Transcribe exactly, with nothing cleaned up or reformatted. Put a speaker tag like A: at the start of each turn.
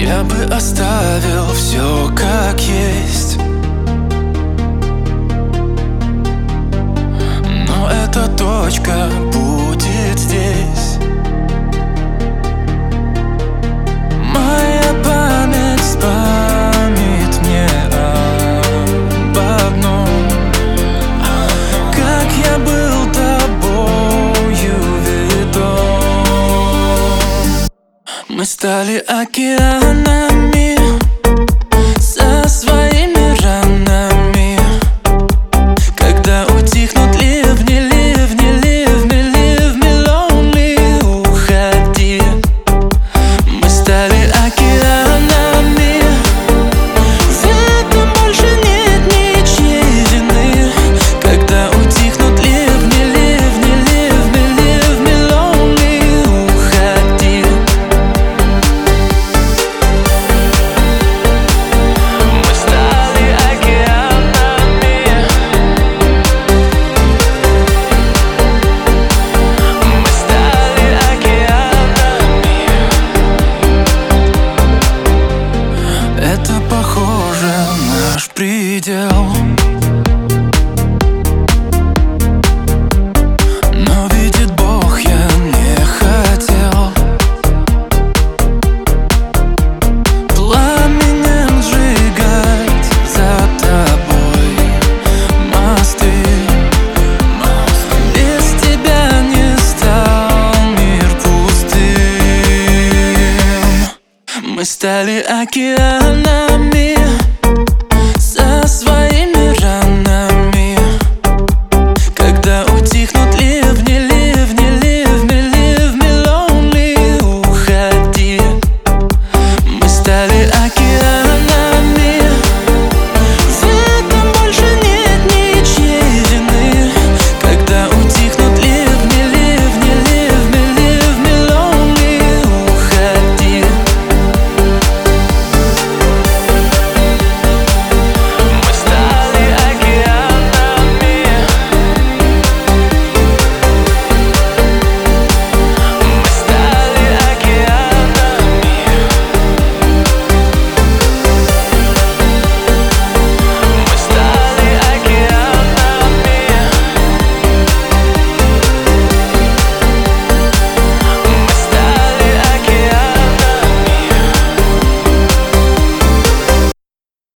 A: Я бы оставил все как есть, но эта точка будет здесь. Моя память вспомнит мне об одном: как я был тобою ведом. Мы стали океанами со своими ранами. Когда утихнут ливни, ливни, ливни, leave me lonely, уходи. Мы стали океанами, в этом больше нет ничьей вины. Когда утихнут ливни, ливни, leave me, leave me lonely, уходи. Мы стали океанами, мы стали океанами. Это похоже наш предел, но видит Бог, я не хотел пламенем сжигать за тобой мосты. Без тебя не стал мир пустым. Мы стали океанами.